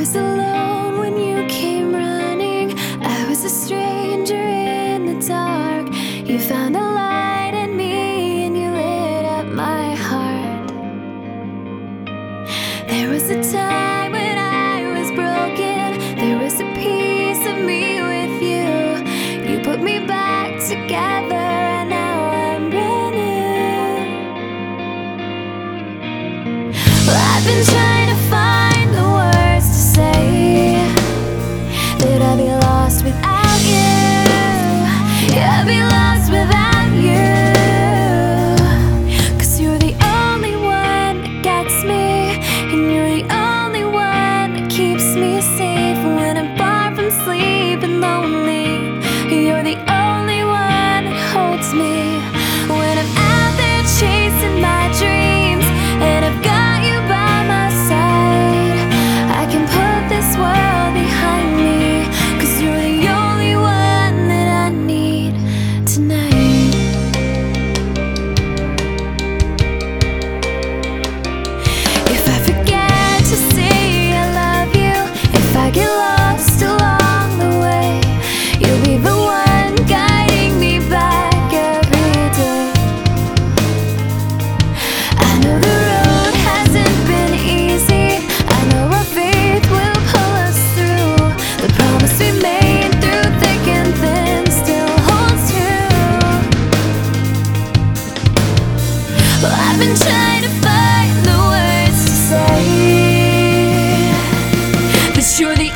was alone when you came running. I was a stranger in the dark. You found a light in me and you lit up my heart. There was a time when I was broken. There was a piece of me with you. You put me back together and now I'm brand new. Well, I've been trying to find the words to say that I'd be lost without you. Yeah, I'd be lost without you. 'Cause you're the only one that gets me, and you're the only one that keeps me safe when I'm far from sleep and lonely. You're the only one that holds me when I'm out there chasing my dreams, and I've got you by my side. I can put this world behind me, 'cause you're the only one that I need tonight. If I forget to say I love you, if I get lost along the way, you'll be the one guiding me back every day. I know the road hasn't been easy. I know our faith will pull us through. The promise we made through thick and thin still holds true. Well, I've been trying to find the words to say that you're the